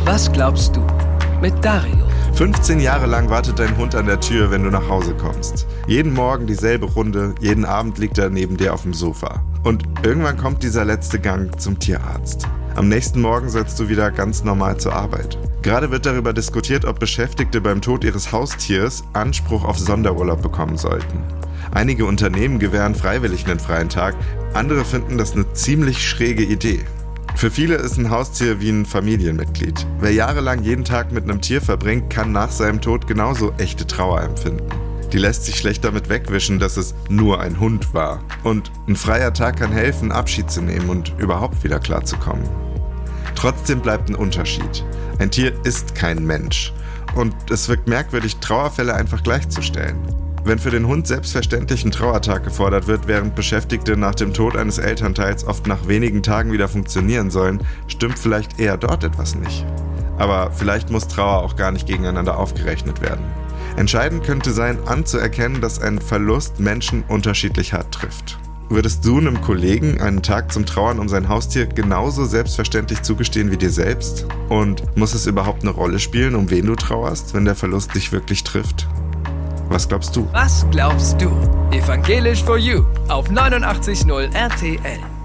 Was glaubst du? Mit Dario. 15 Jahre lang wartet dein Hund an der Tür, wenn du nach Hause kommst. Jeden Morgen dieselbe Runde, jeden Abend liegt er neben dir auf dem Sofa. Und irgendwann kommt dieser letzte Gang zum Tierarzt. Am nächsten Morgen sollst du wieder ganz normal zur Arbeit. Gerade wird darüber diskutiert, ob Beschäftigte beim Tod ihres Haustiers Anspruch auf Sonderurlaub bekommen sollten. Einige Unternehmen gewähren freiwillig einen freien Tag, andere finden das eine ziemlich schräge Idee. Für viele ist ein Haustier wie ein Familienmitglied. Wer jahrelang jeden Tag mit einem Tier verbringt, kann nach seinem Tod genauso echte Trauer empfinden. Die lässt sich schlecht damit wegwischen, dass es nur ein Hund war. Und ein freier Tag kann helfen, Abschied zu nehmen und überhaupt wieder klarzukommen. Trotzdem bleibt ein Unterschied. Ein Tier ist kein Mensch. Und es wirkt merkwürdig, Trauerfälle einfach gleichzustellen. Wenn für den Hund selbstverständlich ein Trauertag gefordert wird, während Beschäftigte nach dem Tod eines Elternteils oft nach wenigen Tagen wieder funktionieren sollen, stimmt vielleicht eher dort etwas nicht. Aber vielleicht muss Trauer auch gar nicht gegeneinander aufgerechnet werden. Entscheidend könnte sein, anzuerkennen, dass ein Verlust Menschen unterschiedlich hart trifft. Würdest du einem Kollegen einen Tag zum Trauern um sein Haustier genauso selbstverständlich zugestehen wie dir selbst? Und muss es überhaupt eine Rolle spielen, um wen du trauerst, wenn der Verlust dich wirklich trifft? Was glaubst du? Was glaubst du? Evangelisch for You auf 89.0 RTL.